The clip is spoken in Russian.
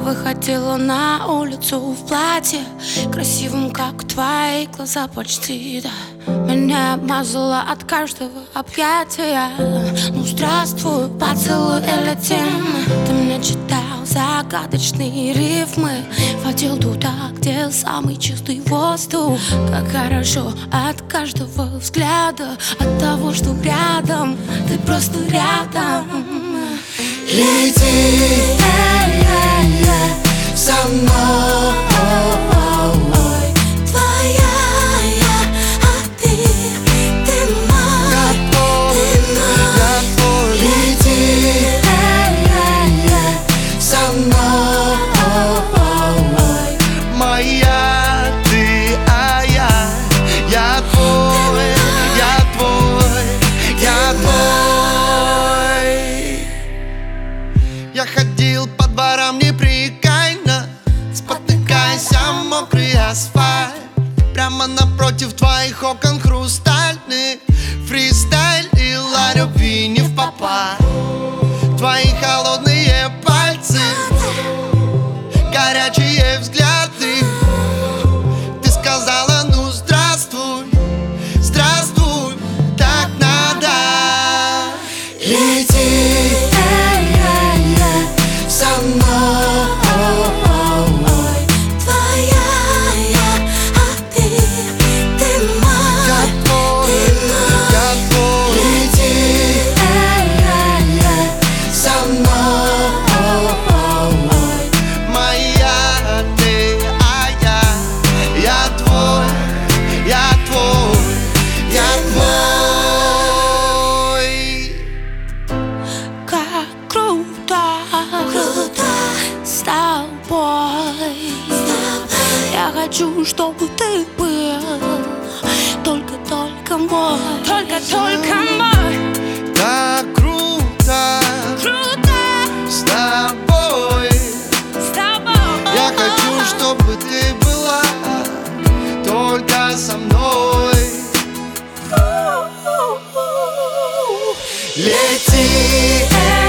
выходила на улицу в платье, красивым, как твои глаза почти, да. Меня обмазала от каждого объятия. Ну здравствуй, поцелуй или тем. Ты мне читал загадочные рифмы, водил туда, где самый чистый воздух. Как хорошо от каждого взгляда, от того, что рядом, ты просто рядом. Лети со мной, твоя я, а ты мой, я твой. Лети со мной, моя ты, а я твой, я твой, я твой. Я ходил по дворам непрекаянно, спотыкаясь о мокрый асфальт. Прямо напротив твоих окон хрустальных фристайлила любви не впопад. Твои холодные пальцы, горячие взгляды. Ты сказала, ну здравствуй, здравствуй, так надо. Лети со мной, твоя я, а ты мой, я твой, я твой. Лети со мной, моя ты, а я твой, я твой, я твой. как круто, с тобой. Я хочу, чтобы ты был только мой, только мой. Так круто, с тобой. Я хочу, чтобы ты была только со мной. Лети